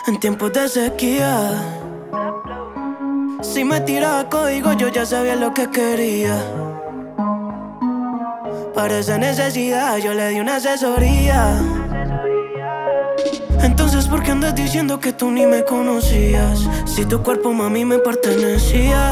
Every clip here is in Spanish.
en tiempos de sequía. Si me tiraba código, yo ya sabía lo que quería. Para esa necesidad, yo le di una asesoría. Entonces, ¿por qué andas diciendo que tú ni me conocías? Si tu cuerpo, mami, me pertenecía.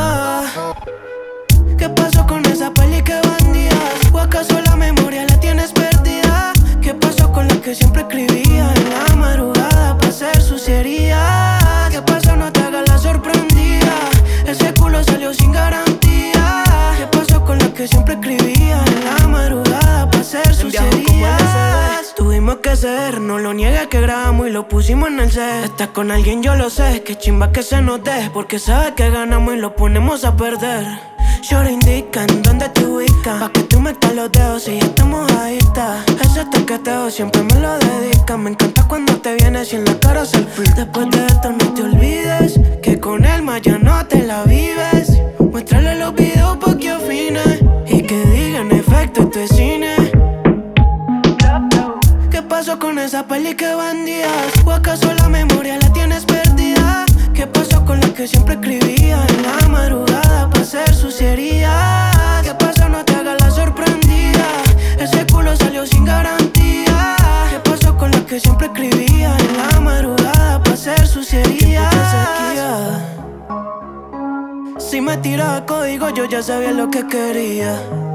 ¿Qué pasó con esa peli que bandías? ¿O acaso la memoria la tienes perdida? ¿Qué pasó con la que siempre escribía en la madrugada para hacer suciería? ¿Qué pasó? No te hagas la sorprendida. Ese culo salió sin garantía. ¿Qué pasó con la que siempre escribía en la madrugada para hacer suciería? Tuvimos que ceder, no lo niegues que grabamos y lo pusimos en el set. Estás con alguien, yo lo sé, que chimba que se nos dé, porque sabes que ganamos y lo ponemos a perder. Short indica en dónde te ubicas, pa' que tú metas los dedos y ya estamos ahí está. Ese toqueteo siempre me lo dedicas. Me encanta cuando te vienes y en la cara selfie. Después de esto no te olvides que con él más ya no te la vives. Muéstrale los videos pa' que afine y que diga en efecto esto es cine. ¿Qué pasó con esa peli que bandías? ¿O acaso la memoria la tienes perdida? ¿Qué pasó con la que siempre escribía en la madrugada para hacer suciería? ¿Qué pasó? No te hagas la sorprendida. Ese culo salió sin garantía. ¿Qué pasó con la que siempre escribía en la madrugada para hacer suciería? Si me tiraba código, yo ya sabía lo que quería.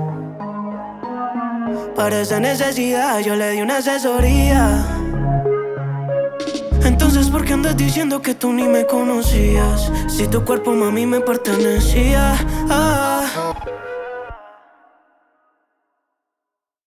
Para esa necesidad, yo le di una asesoría. Entonces, ¿por qué andas diciendo que tú ni me conocías? Si tu cuerpo, mami, me pertenecía.